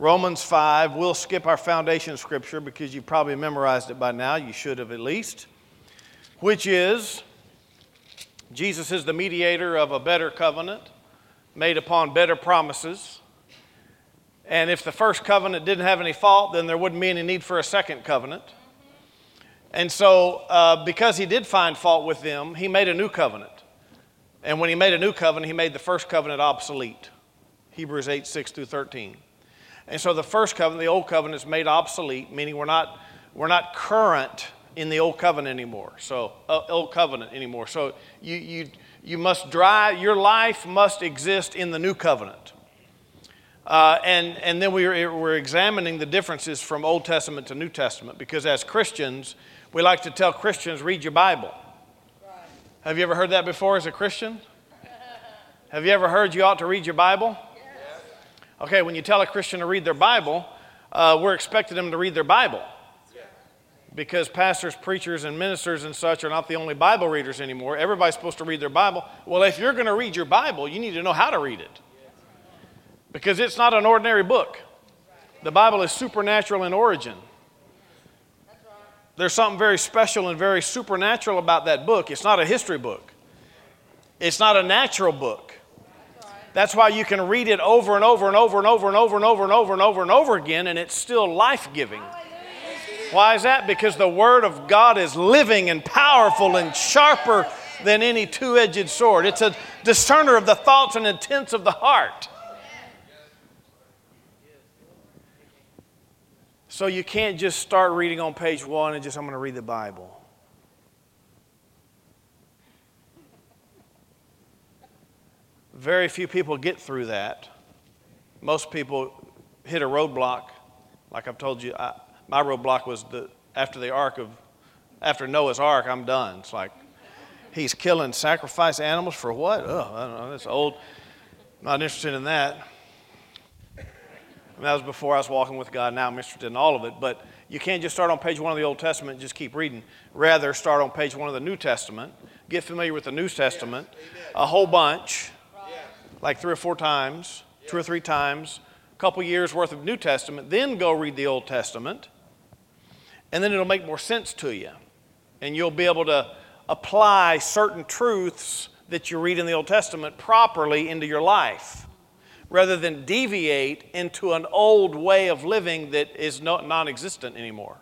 Romans 5. We'll skip our foundation scripture because you've probably memorized it by now. You should have at least. Which is, Jesus is the mediator of a better covenant made upon better promises. And if the first covenant didn't have any fault, then there wouldn't be any need for a second covenant. And so because he did find fault with them, he made a new covenant. And when he made a new covenant, he made the first covenant obsolete. Hebrews 8, 6 through 13. And so the first covenant, the old covenant, is made obsolete, meaning we're not current in the old covenant anymore. So old covenant anymore. So you must drive, your life must exist in the new covenant. And then we're examining the differences from Old Testament to New Testament, because as Christians, we like to tell Christians, read your Bible. Right. Have you ever heard that before as a Christian? Have you ever heard you ought to read your Bible? Yes. Okay, when you tell a Christian to read their Bible, we're expecting them to read their Bible. Because pastors, preachers, and ministers and such are not the only Bible readers anymore. Everybody's supposed to read their Bible. Well, if you're going to read your Bible, you need to know how to read it. Because it's not an ordinary book. The Bible is supernatural in origin. There's something very special and very supernatural about that book. It's not a history book. It's not a natural book. That's why you can read it over and over and over and over and over and over and over and over and over again, and it's still life-giving. Why is that? Because the Word of God is living and powerful and sharper than any two-edged sword. It's a discerner of the thoughts and intents of the heart. So you can't just start reading on page 1 and just, I'm going to read the Bible. Very few people get through that. Most people hit a roadblock. Like I've told you, my roadblock was after Noah's Ark, I'm done. It's like, he's killing sacrifice animals for what? Oh, I don't know, that's old. Not interested in that. And that was before I was walking with God. Now I'm interested in all of it. But you can't just start on page 1 of the Old Testament and just keep reading. Rather, start on page 1 of the New Testament. Get familiar with the New Testament. A whole bunch. Like 3 or 4 times. 2 or 3 times. A couple years worth of New Testament. Then go read the Old Testament. And then it'll make more sense to you. And you'll be able to apply certain truths that you read in the Old Testament properly into your life, rather than deviate into an old way of living that is non-existent anymore.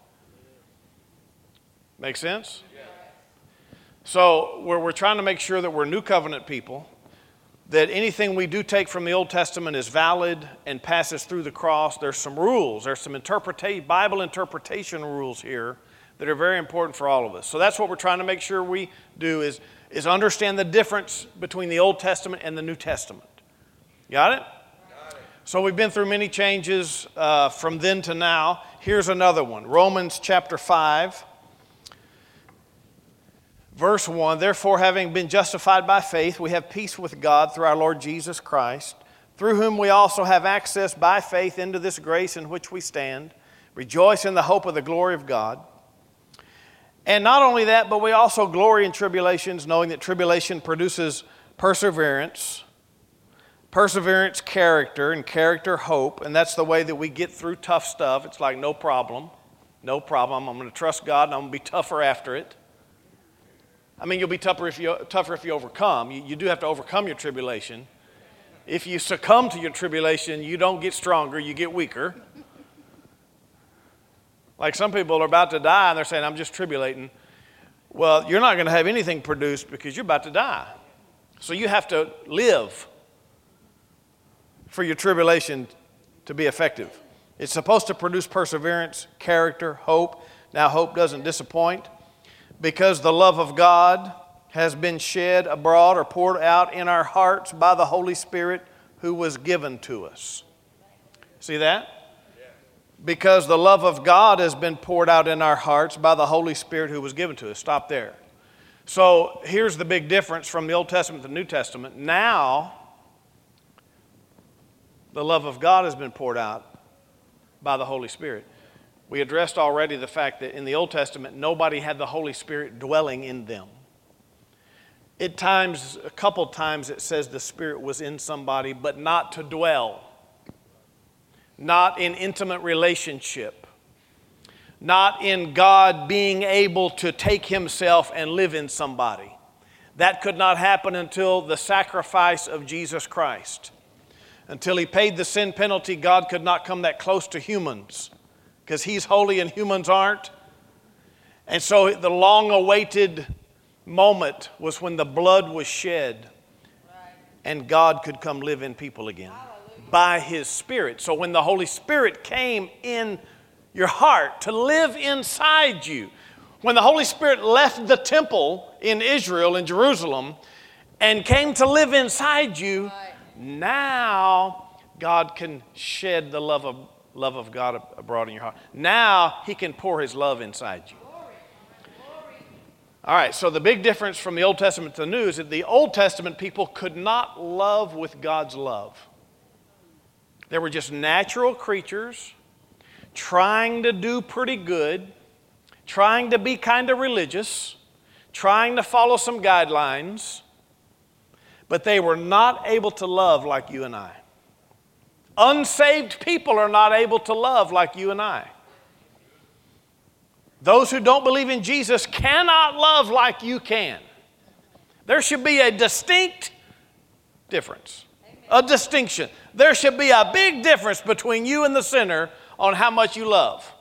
Make sense? Yeah. So we're trying to make sure that we're New Covenant people, that anything we do take from the Old Testament is valid and passes through the cross. There's some rules. There's some Bible interpretation rules here that are very important for all of us. So that's what we're trying to make sure we do is understand the difference between the Old Testament and the New Testament. Got it? So we've been through many changes from then to now. Here's another one. Romans chapter 5, verse 1. Therefore, having been justified by faith, we have peace with God through our Lord Jesus Christ, through whom we also have access by faith into this grace in which we stand, rejoice in the hope of the glory of God. And not only that, but we also glory in tribulations, knowing that tribulation produces perseverance. Perseverance, character, and character, hope. And that's the way that we get through tough stuff. It's like, no problem. No problem. I'm going to trust God, and I'm going to be tougher after it. I mean, you'll be tougher if you overcome. You do have to overcome your tribulation. If you succumb to your tribulation, you don't get stronger, you get weaker. Like some people are about to die, and they're saying, I'm just tribulating. Well, you're not going to have anything produced because you're about to die. So you have to live for your tribulation to be effective. It's supposed to produce perseverance, character, hope. Now, hope doesn't disappoint, because the love of God has been shed abroad or poured out in our hearts by the Holy Spirit who was given to us. See that? Because the love of God has been poured out in our hearts by the Holy Spirit who was given to us. Stop there. So here's the big difference from the Old Testament to the New Testament. Now, the love of God has been poured out by the Holy Spirit. We addressed already the fact that in the Old Testament, nobody had the Holy Spirit dwelling in them. A couple times it says the Spirit was in somebody, but not to dwell. not in intimate relationship, not in God being able to take himself and live in somebody. That could not happen until the sacrifice of Jesus Christ. Until he paid the sin penalty, God could not come that close to humans because he's holy and humans aren't. And so the long-awaited moment was when the blood was shed and God could come live in people again by his Spirit. So when the Holy Spirit came in your heart to live inside you, when the Holy Spirit left the temple in Israel, in Jerusalem, and came to live inside you, now God can shed the love of God abroad in your heart. Now he can pour his love inside you. All right, so the big difference from the Old Testament to the New is that the Old Testament people could not love with God's love. They were just natural creatures trying to do pretty good, trying to be kind of religious, trying to follow some guidelines, but they were not able to love like you and I. Unsaved people are not able to love like you and I. Those who don't believe in Jesus cannot love like you can. There should be a distinct difference, a distinction. There should be a big difference between you and the sinner on how much you love.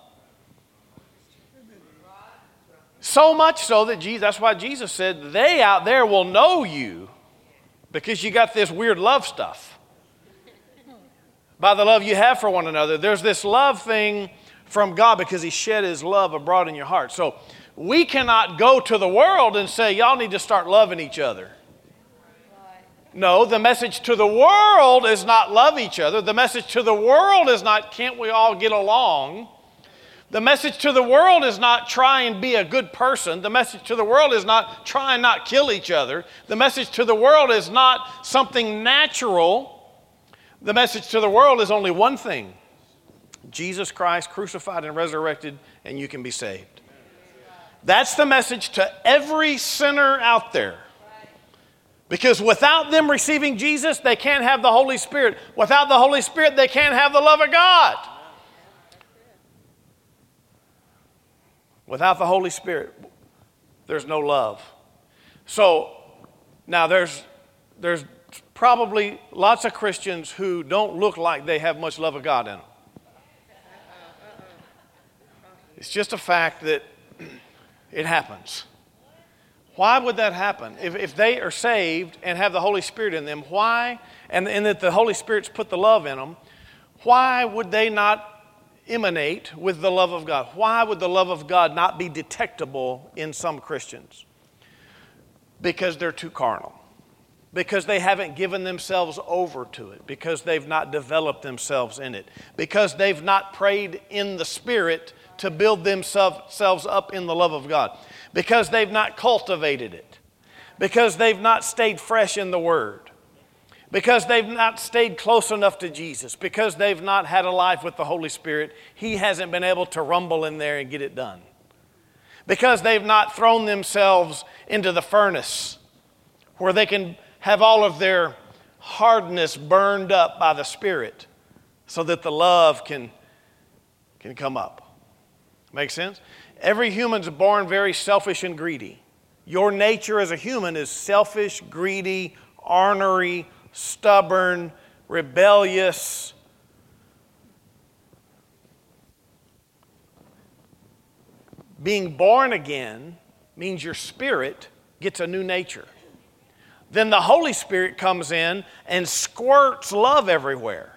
So much so that that's why Jesus said, they out there will know you because you got this weird love stuff. By the love you have for one another. There's this love thing from God because he shed his love abroad in your heart. So we cannot go to the world and say, y'all need to start loving each other. No, the message to the world is not love each other. The message to the world is not can't we all get along. The message to the world is not try and be a good person. The message to the world is not try and not kill each other. The message to the world is not something natural. The message to the world is only one thing. Jesus Christ crucified and resurrected, and you can be saved. That's the message to every sinner out there. Because without them receiving Jesus, they can't have the Holy Spirit. Without the Holy Spirit, they can't have the love of God. Without the Holy Spirit, there's no love. So now there's probably lots of Christians who don't look like they have much love of God in them. It's just a fact that it happens. Why would that happen? If they are saved and have the Holy Spirit in them, why, and that the Holy Spirit's put the love in them, why would they not emanate with the love of God? Why would the love of God not be detectable in some Christians? Because they're too carnal. Because they haven't given themselves over to it. Because they've not developed themselves in it. Because they've not prayed in the Spirit to build themselves up in the love of God. Because they've not cultivated it. Because they've not stayed fresh in the Word. Because they've not stayed close enough to Jesus. Because they've not had a life with the Holy Spirit. He hasn't been able to rumble in there and get it done. Because they've not thrown themselves into the furnace where they can have all of their hardness burned up by the Spirit so that the love can come up. Make sense? Every human's born very selfish and greedy. Your nature as a human is selfish, greedy, ornery, stubborn, rebellious. Being born again means your spirit gets a new nature. Then the Holy Spirit comes in and squirts love everywhere.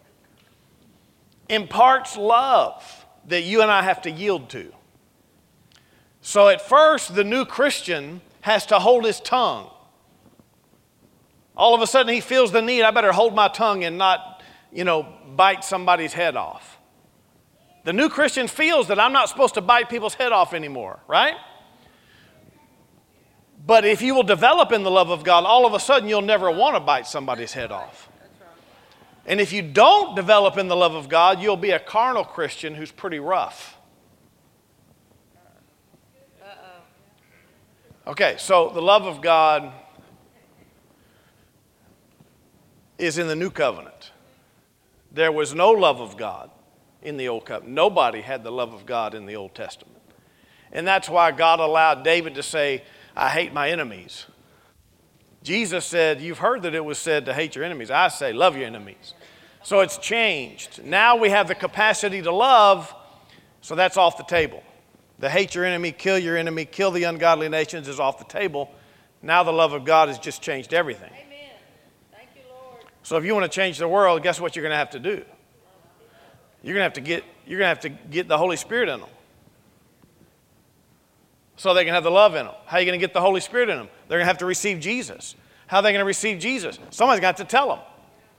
Imparts love that you and I have to yield to. So at first, the new Christian has to hold his tongue. All of a sudden, he feels the need, I better hold my tongue and not, bite somebody's head off. The new Christian feels that I'm not supposed to bite people's head off anymore, right? But if you will develop in the love of God, all of a sudden you'll never want to bite somebody's head off. And if you don't develop in the love of God, you'll be a carnal Christian who's pretty rough. Okay, so the love of God is in the new covenant. There was no love of God in the Old Covenant. Nobody had the love of God in the Old Testament. And that's why God allowed David to say, I hate my enemies. Jesus said, you've heard that it was said to hate your enemies. I say, love your enemies. So it's changed. Now we have the capacity to love, so that's off the table. The hate your enemy, kill the ungodly nations is off the table. Now the love of God has just changed everything. Amen. Thank you, Lord. So if you want to change the world, guess what you're going to have to do? You're going to have to get the Holy Spirit in them, so they can have the love in them. How are you going to get the Holy Spirit in them? They're going to have to receive Jesus. How are they going to receive Jesus? Somebody's got to tell them.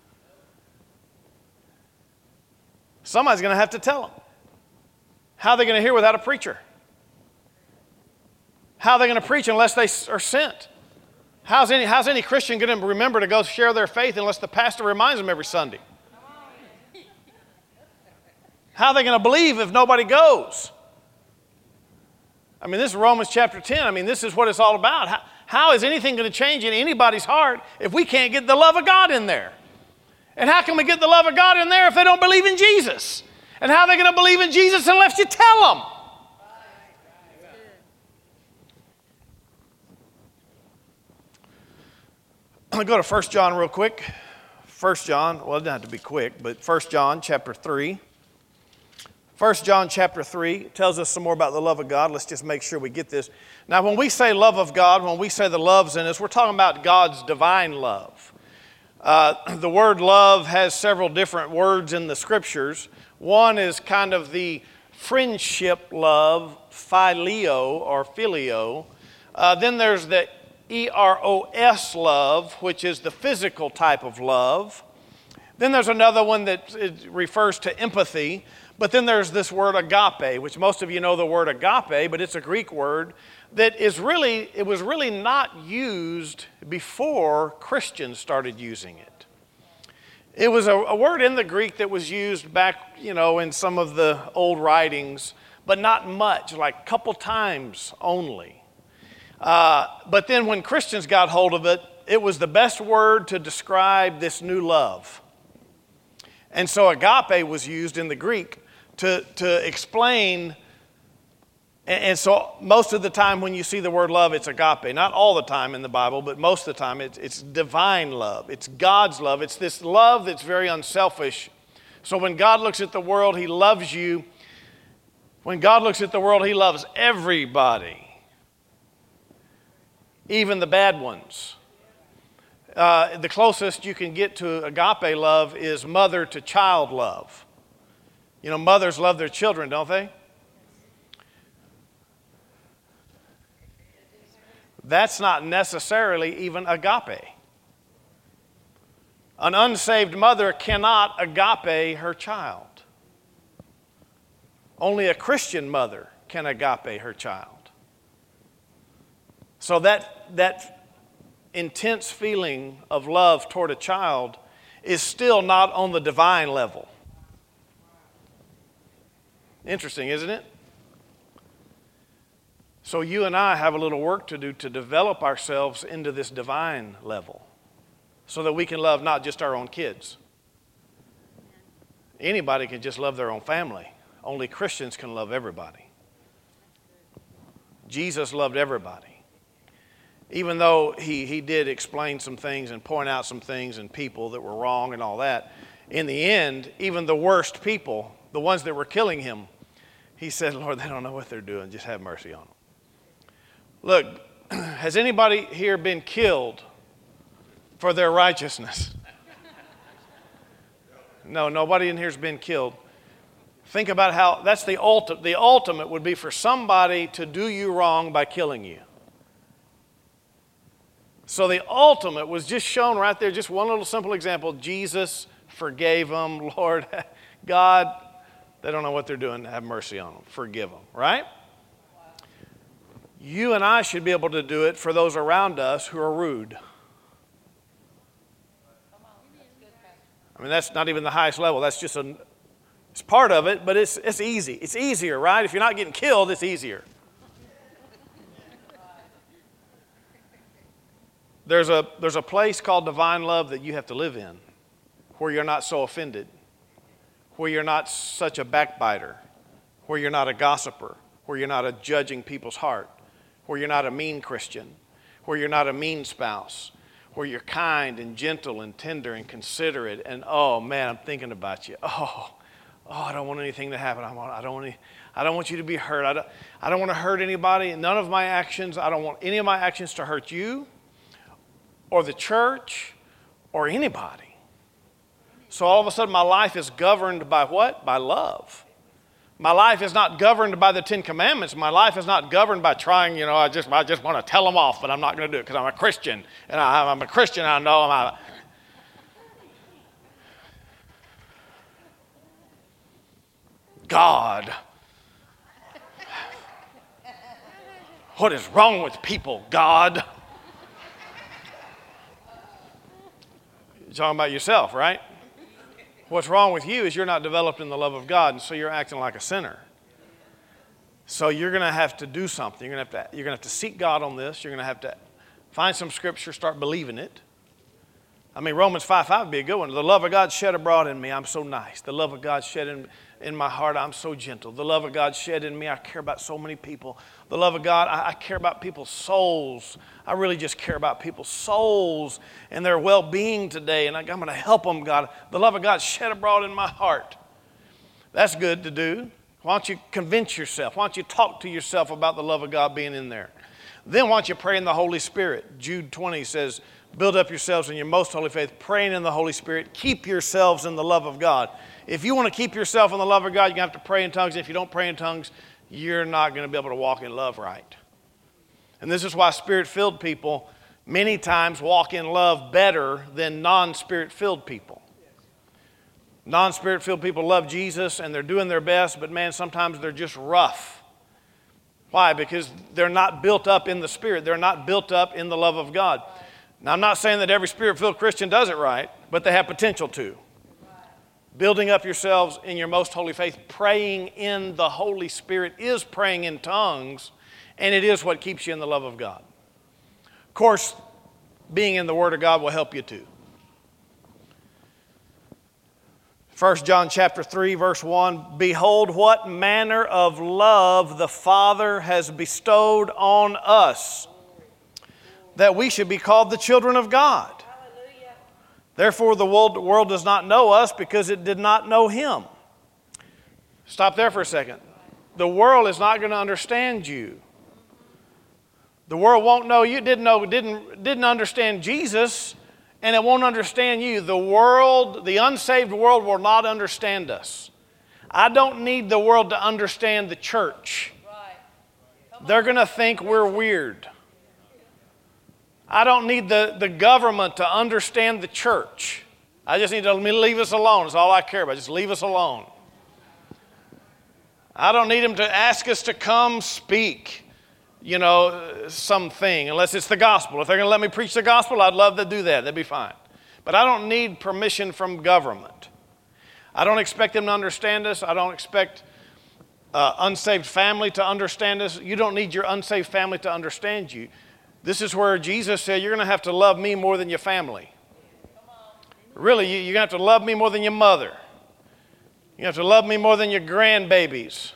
Somebody's going to have to tell them. How are they going to hear without a preacher? How are they going to preach unless they are sent? How's any Christian going to remember to go share their faith unless the pastor reminds them every Sunday? How are they going to believe if nobody goes? I mean, this is Romans chapter 10. I mean, this is what it's all about. How is anything going to change in anybody's heart if we can't get the love of God in there? And how can we get the love of God in there if they don't believe in Jesus? And how are they going to believe in Jesus unless you tell them? I'm going to go to 1 John real quick. 1 John, well, it doesn't have to be quick, but 1 John chapter 3. 1 John chapter 3 tells us some more about the love of God. Let's just make sure we get this. Now, when we say love of God, when we say the love's in us, we're talking about God's divine love. The word love has several different words in the Scriptures. One is kind of the friendship love, phileo or filio. Then there's the eros love, which is the physical type of love. Then there's another one that refers to empathy. But then there's this word agape, which most of you know the word agape, but it's a Greek word that was really not used before Christians started using it. It was a word in the Greek that was used back, in some of the old writings, but not much, like a couple times only. But then when Christians got hold of it, it was the best word to describe this new love. And so agape was used in the Greek to explain, and so most of the time when you see the word love, it's agape. Not all the time in the Bible, but most of the time it's divine love. It's God's love. It's this love that's very unselfish. So when God looks at the world, He loves you. When God looks at the world, He loves everybody, even the bad ones. The closest you can get to agape love is mother to child love. Mothers love their children, don't they? That's not necessarily even agape. An unsaved mother cannot agape her child. Only a Christian mother can agape her child. So that intense feeling of love toward a child is still not on the divine level. Interesting, isn't it? So you and I have a little work to do to develop ourselves into this divine level so that we can love not just our own kids. Anybody can just love their own family. Only Christians can love everybody. Jesus loved everybody. Even though he did explain some things and point out some things and people that were wrong and all that, in the end, even the worst people, the ones that were killing him, He said, Lord, they don't know what they're doing. Just have mercy on them. Look, has anybody here been killed for their righteousness? No, nobody in here has been killed. Think about how that's the ultimate. The ultimate would be for somebody to do you wrong by killing you. So the ultimate was just shown right there, just one little simple example. Jesus forgave them. Lord, God, they don't know what they're doing. Have mercy on them. Forgive them, right? You and I should be able to do it for those around us who are rude. I mean, that's not even the highest level. That's just it's part of it, but it's easy. It's easier, right? If you're not getting killed, it's easier. There's a place called divine love that you have to live in where you're not so offended. where you're not such a backbiter, where you're not a gossiper, where you're not a judging people's heart, where you're not a mean Christian, where you're not a mean spouse, where you're kind and gentle and tender and considerate. And oh man, I'm thinking about you. Oh, I don't want anything to happen. I don't want you to be hurt. I don't want to hurt anybody. None of my actions. I don't want any of my actions to hurt you or the church or anybody. So all of a sudden my life is governed by what? By love. My life is not governed by the Ten Commandments. My life is not governed by trying, I just want to tell them off, but I'm not going to do it because I'm a Christian. And I'm a Christian, I know I'm a... God. What is wrong with people, God? You're talking about yourself, right? What's wrong with you is you're not developed in the love of God, and so you're acting like a sinner. So you're going to have to do something. You're going to have to seek God on this. You're going to have to find some scripture, start believing it. I mean, Romans 5:5 would be a good one. The love of God shed abroad in me, I'm so nice. The love of God shed in my heart, I'm so gentle. The love of God shed in me, I care about so many people. The love of God, I care about people's souls. I really just care about people's souls and their well-being today, and I'm going to help them, God. The love of God shed abroad in my heart. That's good to do. Why don't you convince yourself? Why don't you talk to yourself about the love of God being in there? Then why don't you pray in the Holy Spirit? Jude 20 says, build up yourselves in your most holy faith, praying in the Holy Spirit. Keep yourselves in the love of God. If you want to keep yourself in the love of God, you're going to have to pray in tongues. If you don't pray in tongues, you're not going to be able to walk in love right. And this is why Spirit-filled people many times walk in love better than non-Spirit-filled people. Non-Spirit-filled people love Jesus and they're doing their best, but man, sometimes they're just rough. Why? Because they're not built up in the Spirit. They're not built up in the love of God. Now, I'm not saying that every Spirit-filled Christian does it right, but they have potential to. Building up yourselves in your most holy faith, praying in the Holy Spirit is praying in tongues, and it is what keeps you in the love of God. Of course, being in the Word of God will help you too. 1 John chapter 3, verse 1, behold what manner of love the Father has bestowed on us, that we should be called the children of God. Hallelujah. Therefore the world does not know us because it did not know Him. Stop there for a second. The world is not going to understand you. The world won't know you, didn't understand Jesus, and it won't understand you. The world, the unsaved world, will not understand us. I don't need the world to understand the church. Right. They're going to think we're weird. I don't need the government to understand the church. I just need to leave us alone. That's all I care about. Just leave us alone. I don't need them to ask us to come speak, something, unless it's the gospel. If they're going to let me preach the gospel, I'd love to do that. That'd be fine. But I don't need permission from government. I don't expect them to understand us. I don't expect unsaved family to understand us. You don't need your unsaved family to understand you. This is where Jesus said, you're going to have to love me more than your family. Really, you're going to have to love me more than your mother. You have to love me more than your grandbabies.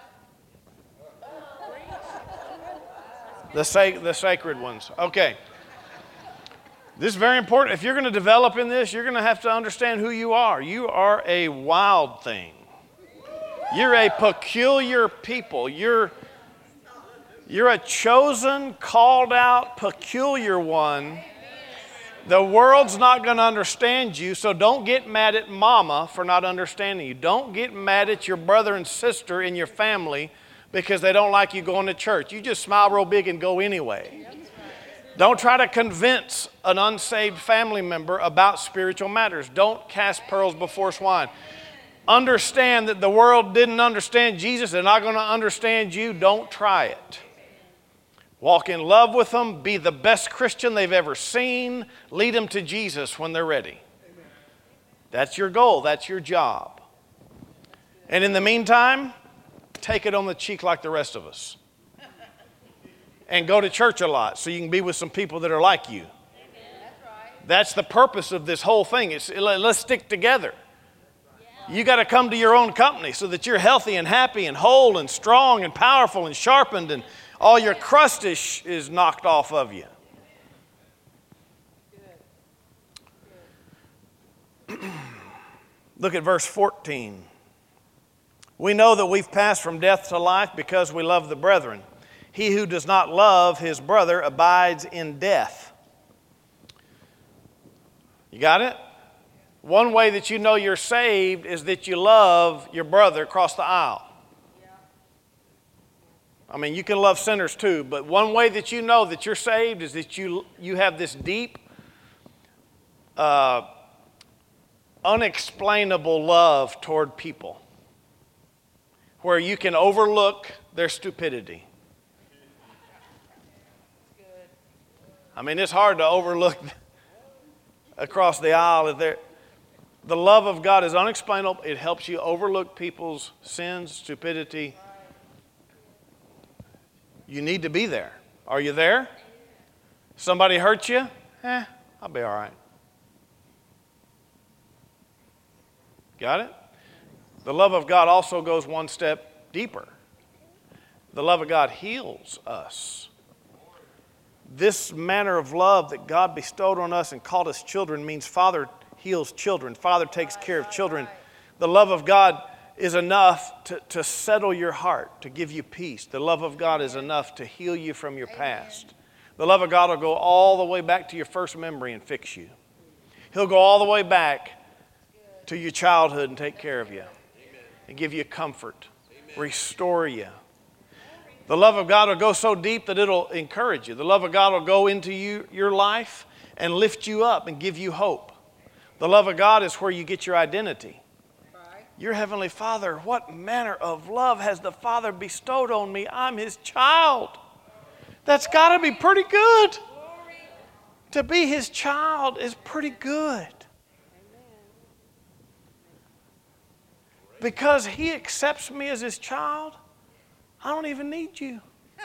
The sacred ones. Okay. This is very important. If you're going to develop in this, you're going to have to understand who you are. You are a wild thing. You're a peculiar people. You're a chosen, called out, peculiar one. The world's not going to understand you, so don't get mad at mama for not understanding you. Don't get mad at your brother and sister in your family because they don't like you going to church. You just smile real big and go anyway. Don't try to convince an unsaved family member about spiritual matters. Don't cast pearls before swine. Understand that the world didn't understand Jesus. They're not going to understand you. Don't try it. Walk in love with them. Be the best Christian they've ever seen. Lead them to Jesus when they're ready. That's your goal. That's your job. And in the meantime, take it on the cheek like the rest of us. And go to church a lot so you can be with some people that are like you. That's the purpose of this whole thing. Let's stick together. You got to come to your own company so that you're healthy and happy and whole and strong and powerful and sharpened and all your crust is knocked off of you. Look at verse 14. We know that we've passed from death to life because we love the brethren. He who does not love his brother abides in death. You got it? One way that you know you're saved is that you love your brother across the aisle. I mean, you can love sinners too, but one way that you know that you're saved is that you have this deep, unexplainable love toward people, where you can overlook their stupidity. I mean, it's hard to overlook across the aisle. The love of God is unexplainable. It helps you overlook people's sins, stupidity. You need to be there. Are you there? Somebody hurt you? I'll be all right. Got it? The love of God also goes one step deeper. The love of God heals us. This manner of love that God bestowed on us and called us children means Father heals children. Father takes care of children. The love of God is enough to settle your heart, to give you peace. The love of God is enough to heal you from your past. The love of God will go all the way back to your first memory and fix you. He'll go all the way back to your childhood and take care of you and give you comfort, restore you. The love of God will go so deep that it'll encourage you. The love of God will go into your life and lift you up and give you hope. The love of God is where you get your identity. Your Heavenly Father, what manner of love has the Father bestowed on me? I'm His child. That's got to be pretty good. To be His child is pretty good. Because He accepts me as His child, I don't even need you.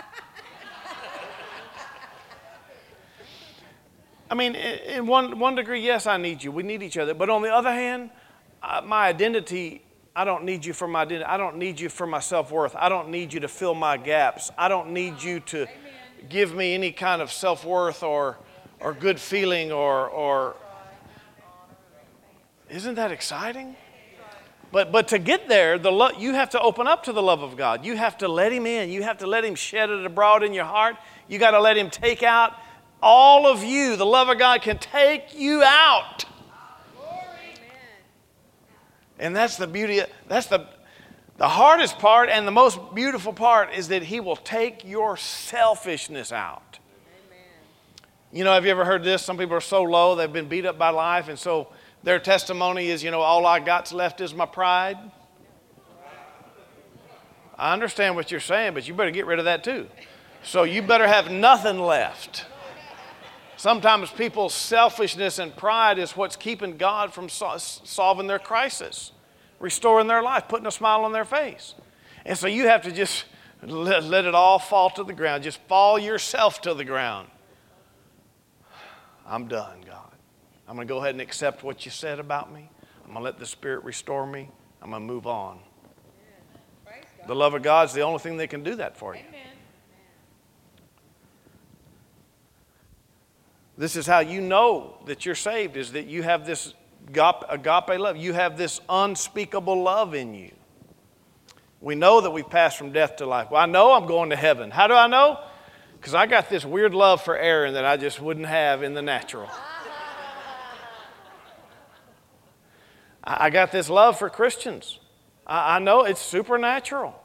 I mean, in one degree, yes, I need you. We need each other. But on the other hand, my identity, I don't need you for my identity. I don't need you for my self-worth. I don't need you to fill my gaps. I don't need you to give me any kind of self-worth or good feeling or isn't that exciting? But to get there, you have to open up to the love of God. You have to let Him in. You have to let Him shed it abroad in your heart. You got to let Him take out all of you. The love of God can take you out. And that's the beauty. That's the hardest part and the most beautiful part is that He will take your selfishness out. Amen. You know, have you ever heard this? Some people are so low, they've been beat up by life, and so their testimony is, all I got's left is my pride. I understand what you're saying, but you better get rid of that too. So you better have nothing left. Sometimes people's selfishness and pride is what's keeping God from solving their crisis, restoring their life, putting a smile on their face. And so you have to just let it all fall to the ground. Just fall yourself to the ground. I'm done, God. I'm going to go ahead and accept what you said about me. I'm going to let the Spirit restore me. I'm going to move on. The love of God is the only thing that can do that for you. Amen. This is how you know that you're saved, is that you have this agape love. You have this unspeakable love in you. We know that we've passed from death to life. Well, I know I'm going to heaven. How do I know? Because I got this weird love for Aaron that I just wouldn't have in the natural. I got this love for Christians. I know it's supernatural.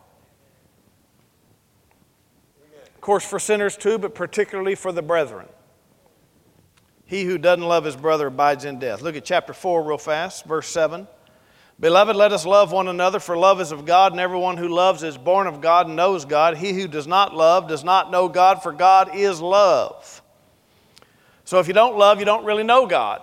Of course, for sinners too, but particularly for the brethren. He who doesn't love his brother abides in death. Look at chapter 4 real fast, verse 7. Beloved, let us love one another, for love is of God, and everyone who loves is born of God and knows God. He who does not love does not know God, for God is love. So if you don't love, you don't really know God.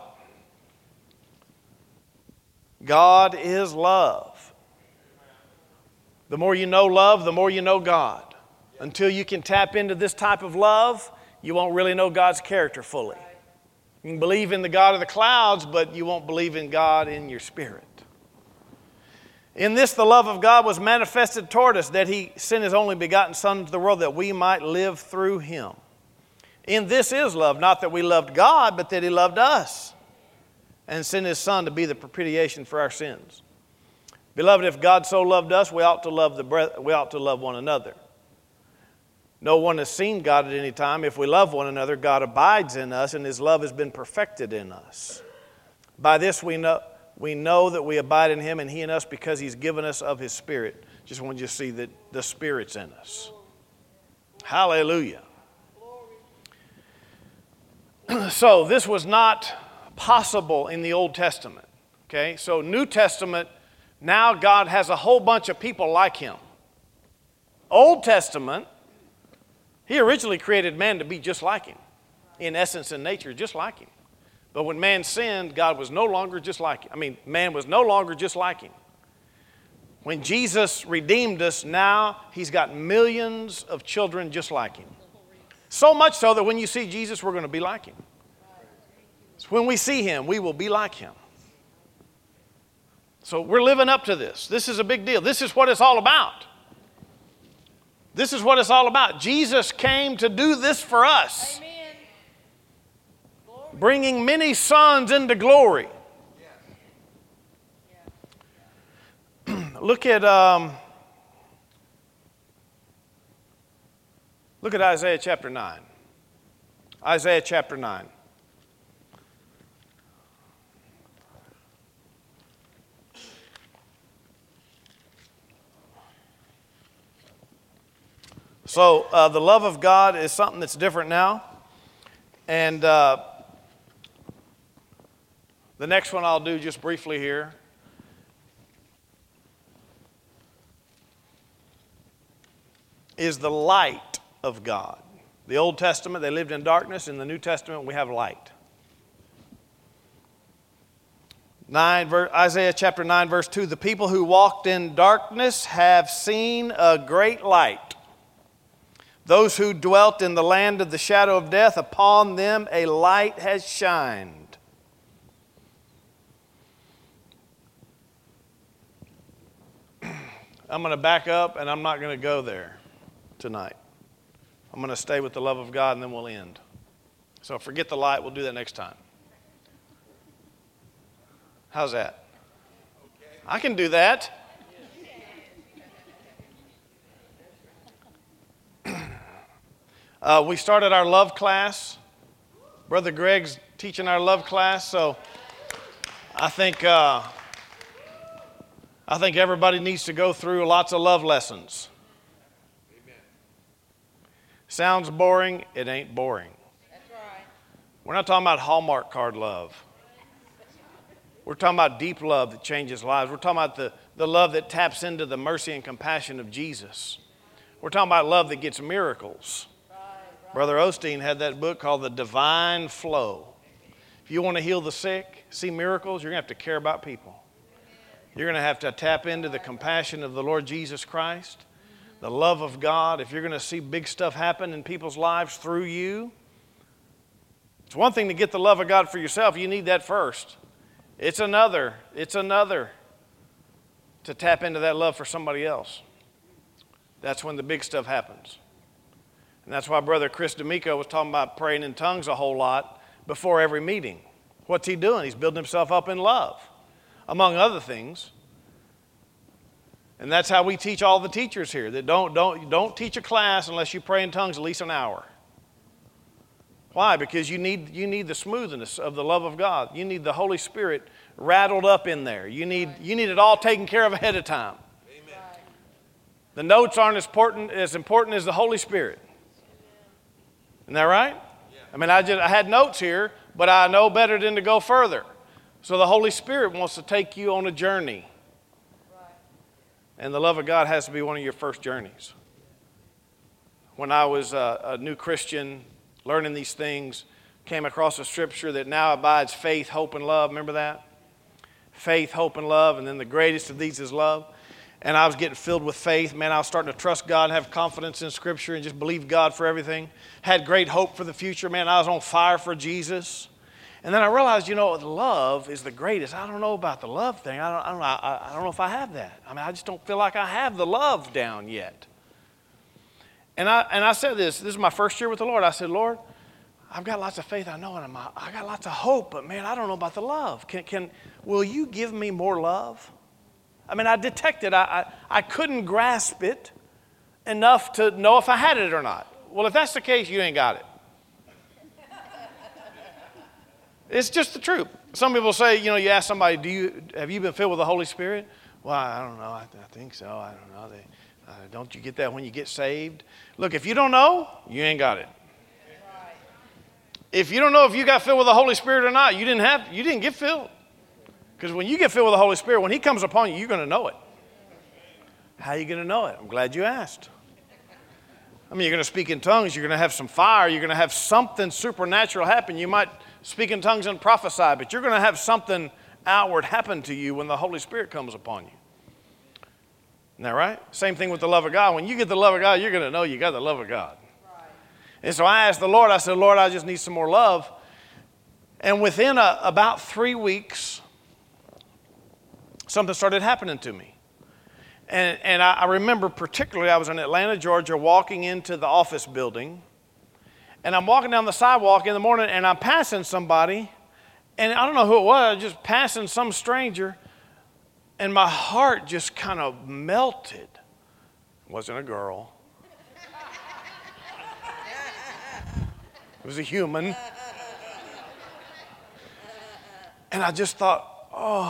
God is love. The more you know love, the more you know God. Until you can tap into this type of love, you won't really know God's character fully. You can believe in the God of the clouds, but you won't believe in God in your spirit. In this the love of God was manifested toward us, that he sent his only begotten Son into the world that we might live through him. In this is love, not that we loved God, but that he loved us and sent his Son to be the propitiation for our sins. Beloved, if God so loved us, we ought to love one another. No one has seen God at any time. If we love one another, God abides in us, and his love has been perfected in us. By this we know that we abide in him and he in us, because he's given us of his Spirit. Just wanted you to see that the Spirit's in us. Hallelujah. So this was not possible in the Old Testament. Okay, so New Testament, now God has a whole bunch of people like him. Old Testament, he originally created man to be just like him, in essence and nature, just like him. But when man sinned, God was no longer just like him. Man was no longer just like him. When Jesus redeemed us, now he's got millions of children just like him. So much so that when you see Jesus, we're going to be like him. So when we see him, we will be like him. So we're living up to this. This is a big deal. This is what it's all about. This is what it's all about. Jesus came to do this for us. Amen. Bringing many sons into glory. Look at Isaiah chapter 9. Isaiah chapter 9. So the love of God is something that's different now. And the next one I'll do just briefly here is the light of God. The Old Testament, they lived in darkness. In the New Testament, we have light. Isaiah chapter 9, verse 2, the people who walked in darkness have seen a great light. Those who dwelt in the land of the shadow of death, upon them a light has shined. I'm going to back up, and I'm not going to go there tonight. I'm going to stay with the love of God, and then we'll end. So forget the light. We'll do that next time. How's that? I can do that. We started our love class. Brother Greg's teaching our love class, so I think everybody needs to go through lots of love lessons. Amen. Sounds boring. It ain't boring. That's right. We're not talking about Hallmark card love. We're talking about deep love that changes lives. We're talking about the love that taps into the mercy and compassion of Jesus. We're talking about love that gets miracles. Brother Osteen had that book called The Divine Flow. If you want to heal the sick, see miracles, you're going to have to care about people. You're going to have to tap into the compassion of the Lord Jesus Christ, the love of God. If you're going to see big stuff happen in people's lives through you, it's one thing to get the love of God for yourself. You need that first. It's another to tap into that love for somebody else. That's when the big stuff happens. And that's why Brother Chris D'Amico was talking about praying in tongues a whole lot before every meeting. What's he doing? He's building himself up in love, among other things. And that's how we teach all the teachers here, that don't teach a class unless you pray in tongues at least an hour. Why? Because you need the smoothness of the love of God. You need the Holy Spirit rattled up in there. You need it all taken care of ahead of time. Amen. The notes aren't as important as the Holy Spirit. Isn't that right? Yeah. I had notes here, but I know better than to go further. So the Holy Spirit wants to take you on a journey. Right. And the love of God has to be one of your first journeys. When I was a new Christian, learning these things, came across a scripture that now abides faith, hope, and love. Remember that? Faith, hope, and love, and then the greatest of these is love. And I was getting filled with faith. Man, I was starting to trust God and have confidence in Scripture and just believe God for everything. Had great hope for the future. Man, I was on fire for Jesus. And then I realized, love is the greatest. I don't know about the love thing. I don't know if I have that. I mean, I just don't feel like I have the love down yet. And I said this is my first year with the Lord. I said, Lord, I've got lots of faith, I know, and I got lots of hope, but man, I don't know about the love. Will you give me more love? I mean, I detected, I couldn't grasp it enough to know if I had it or not. Well, if that's the case, you ain't got it. It's just the truth. Some people say, you ask somebody, have you been filled with the Holy Spirit? Well, I don't know. I think so. I don't know. Don't you get that when you get saved? Look, if you don't know, you ain't got it. If you don't know if you got filled with the Holy Spirit or not, you didn't get filled. Because when you get filled with the Holy Spirit, when He comes upon you, you're going to know it. How are you going to know it? I'm glad you asked. I mean, you're going to speak in tongues. You're going to have some fire. You're going to have something supernatural happen. You might speak in tongues and prophesy, but you're going to have something outward happen to you when the Holy Spirit comes upon you. Isn't that right? Same thing with the love of God. When you get the love of God, you're going to know you got the love of God. Right. And so I asked the Lord, I said, Lord, I just need some more love. And within about 3 weeks, something started happening to me. And I remember particularly, I was in Atlanta, Georgia, walking into the office building. And I'm walking down the sidewalk in the morning, and I'm passing somebody. And I don't know who it was, just passing some stranger. And my heart just kind of melted. It wasn't a girl. It was a human. And I just thought,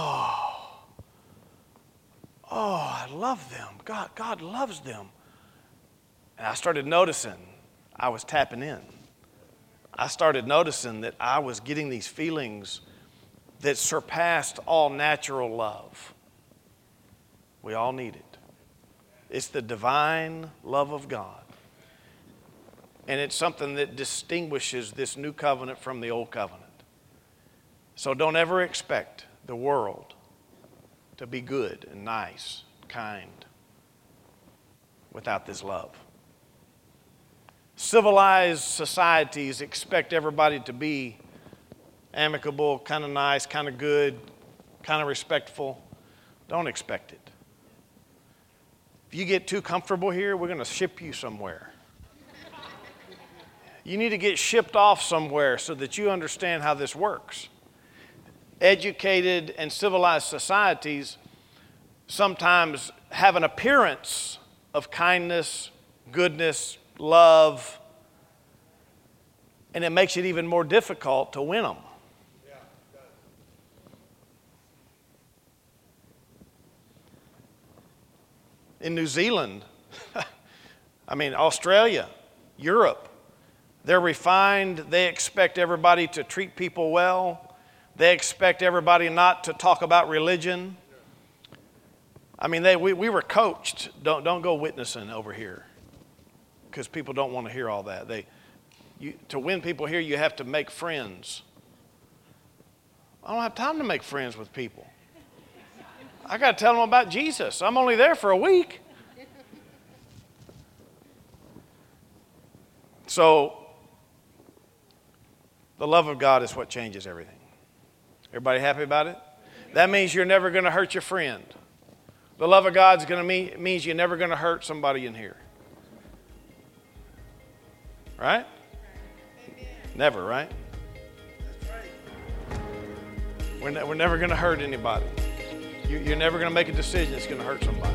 I love them. God loves them. And I started noticing I was tapping in. I started noticing that I was getting these feelings that surpassed all natural love. We all need it. It's the divine love of God. And it's something that distinguishes this new covenant from the old covenant. So don't ever expect the world to be good and nice, kind, without this love. Civilized societies expect everybody to be amicable, kind of nice, kind of good, kind of respectful. Don't expect it. If you get too comfortable here, we're going to ship you somewhere. You need to get shipped off somewhere so that you understand how this works. Educated and civilized societies sometimes have an appearance of kindness, goodness, love, and it makes it even more difficult to win them. In New Zealand, Australia, Europe, they're refined. They expect everybody to treat people well. They expect everybody not to talk about religion. We were coached, don't go witnessing over here, because people don't want to hear all that. To win people here, you have to make friends. I don't have time to make friends with people. I got to tell them about Jesus. I'm only there for a week. So, the love of God is what changes everything. Everybody happy about it? That means you're never going to hurt your friend. The love of God is going to means you're never going to hurt somebody in here. Right? Never, right? We're never going to hurt anybody. You're never going to make a decision that's going to hurt somebody.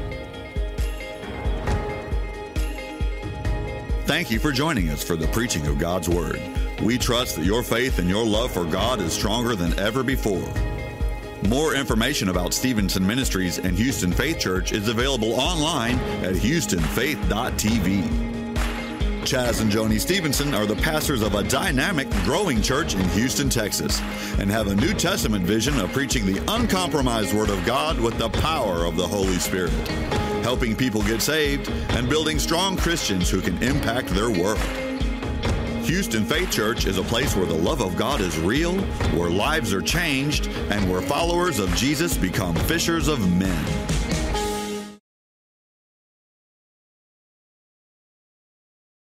Thank you for joining us for the preaching of God's Word. We trust that your faith and your love for God is stronger than ever before. More information about Stevenson Ministries and Houston Faith Church is available online at houstonfaith.tv. Chaz and Joni Stevenson are the pastors of a dynamic, growing church in Houston, Texas, and have a New Testament vision of preaching the uncompromised Word of God with the power of the Holy Spirit, helping people get saved and building strong Christians who can impact their world. Houston Faith Church is a place where the love of God is real, where lives are changed, and where followers of Jesus become fishers of men.